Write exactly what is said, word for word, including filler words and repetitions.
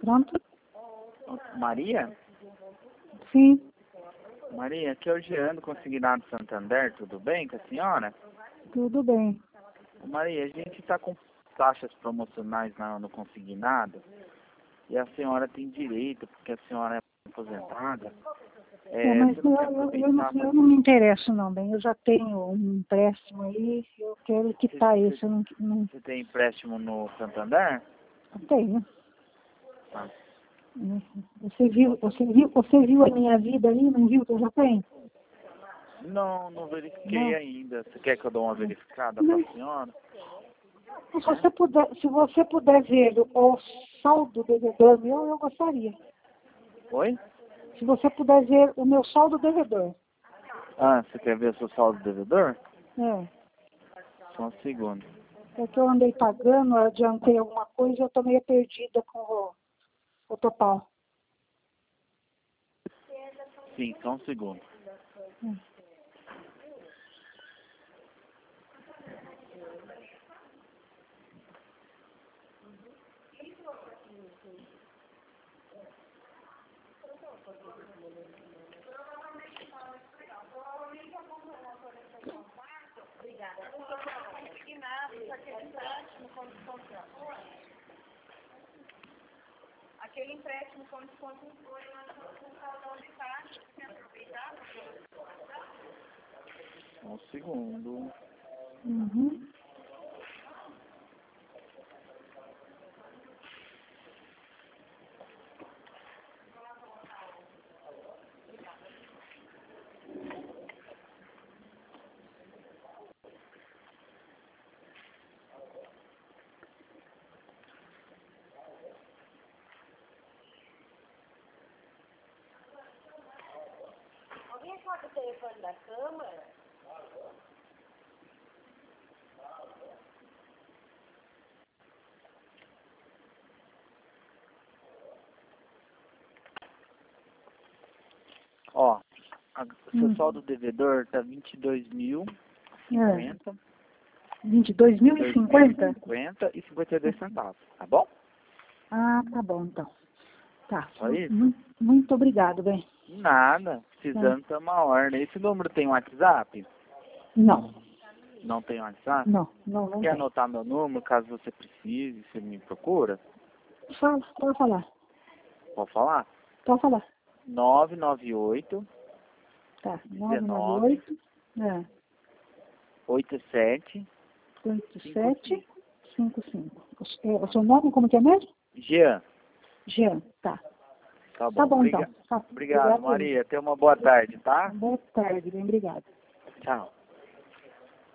Pronto? Maria? Sim. Maria, aqui é o Jean do Consignado Santander, tudo bem com a senhora? Tudo bem. Maria, a gente está com taxas promocionais na, no Consignado e a senhora tem direito, porque a senhora é aposentada. É, É, mas você não eu, quer eu, eu, aproveitar não, eu pra- não me interesso não, bem. Eu já tenho um empréstimo aí, eu quero quitar Você- esse. Eu não, não, Você tem empréstimo no Santander? não tenho. Ah, Você viu, você, viu, você viu a minha vida ali, não viu que eu já tenho? Não, não verifiquei Não. ainda. Você quer que eu dê uma verificada para a senhora? Se você puder, se você puder ver o saldo devedor meu, eu gostaria. Oi? Se você puder ver o meu saldo devedor. Ah, você quer ver o seu saldo devedor? É. Só um segundo. É que eu andei pagando, eu adiantei alguma coisa e eu tô meio perdida com o, o total. Sim, só um segundo. Hum. Aquele empréstimo com desconto foi no salão de taxa, você aproveitar? Um segundo. Uhum. Alguém sabe o telefone da Câmara? Ó, a, seu Hum. saldo devedor tá vinte e dois mil e cinquenta. vinte e dois mil e cinquenta? cinquenta e cinquenta e dois centavos, tá bom? Ah, tá bom então. Tá. Só isso? Muito, muito obrigado, bem. Nada. Precisando ter uma ordem. Esse número tem WhatsApp? Não, Não tem WhatsApp? não, não, não Quer tem. anotar meu número, caso você precise, você me procura? Fala, pode falar. Pode falar? Pode falar. nove nove oito, Tá. nove nove dezenove, oito, é, oitenta e sete, oito cinquenta e sete cinco. cinco cinco. O, é, o seu nome como que é mesmo? Jean, Jean, tá. tá bom. Tá bom Obriga- então. Tá. Obrigado, Obrigado. Maria. Tenha uma boa tarde, tá? Boa tarde, bem obrigado. Tchau.